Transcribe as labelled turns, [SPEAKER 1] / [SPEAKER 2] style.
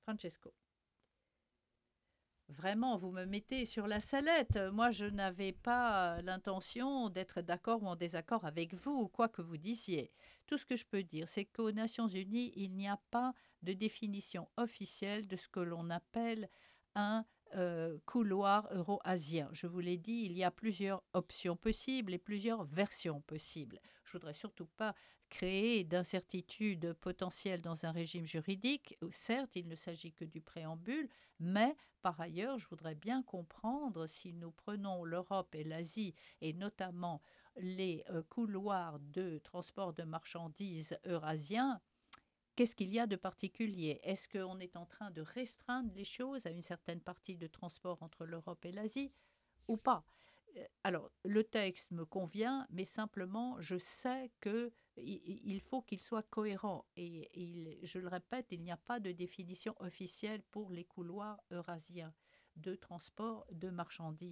[SPEAKER 1] Francesco. Vraiment, vous me mettez sur la sellette. Moi, je n'avais pas l'intention d'être d'accord ou en désaccord avec vous, quoi que vous disiez. Tout ce que je peux dire, c'est qu'aux Nations Unies, il n'y a pas de définition officielle de ce que l'on appelle un couloir euro-asien. Je vous l'ai dit, il y a plusieurs options possibles et plusieurs versions possibles. Je voudrais surtout pas créer d'incertitudes potentielles dans un régime juridique. Certes, il ne s'agit que du préambule, mais par ailleurs, je voudrais bien comprendre si nous prenons l'Europe et l'Asie, et notamment les couloirs de transport de marchandises eurasiens, qu'est-ce qu'il y a de particulier? Est-ce qu'on est en train de restreindre les choses à une certaine partie de transport entre l'Europe et l'Asie ou pas? Alors, le texte me convient, mais simplement, je sais que il faut qu'il soit cohérent. Et je le répète, il n'y a pas de définition officielle pour les couloirs eurasiens de transport de marchandises.